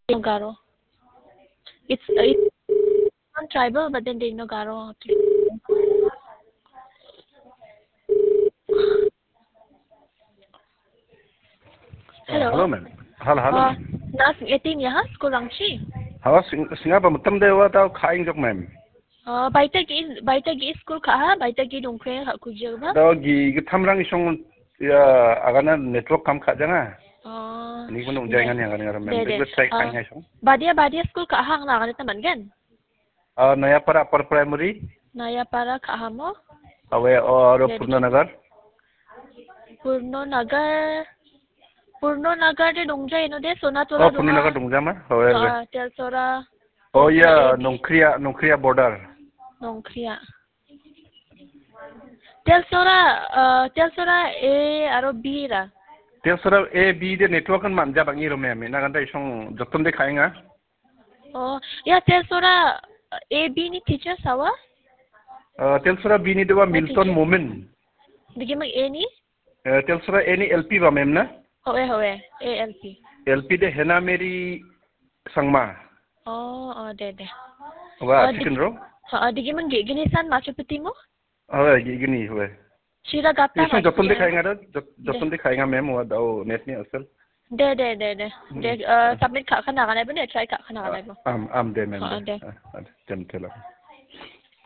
Garo. It's non-tribal, but then they know Garo. Hello. Hello, ma'am. Hello. Nas 18 ya, school lang si. Hawa singa ba mutam dewa tao khaing jok, ma'am. Baita gi school ka ha, baita gi dongkwe ha kujia ba? Tao gi thamrang isong ya agana network kam kha janga. Ni ko nung jaingan yang kan ma'am. Dek try khaing hai song. Badia school ka hang na kan teman kan? Naya para upper primary. Naya para ka hamo? Awe or Purno Nagar de dongjai no de Sonatola donga. Purno Nagar dongja ma. Awe. Telsora. Oh ya, Nongkria border. Nongkria. Telsora A aro B ra. Telsora A B de network kan manja bangi ro ma'am. Na kan isong joton de khainga. Ya Telsora A B ni teacher sawa? Telsora B ni dewa Milton Moment. Digi mag A ni? Telsora A ni LP ba ma'am na? Howe ALP. LP de Hena Mary Sangma. De. Wah, chicken ro? Digi man gini san Machu Picchu mo? Gini howe. Shira gapta Isong joton de khainga da, joton de khainga ma'am wa dao net ni asal. De. Submit ka kana kana ba ne try ka kana kana ba? Am de ma'am. De. Dem telam.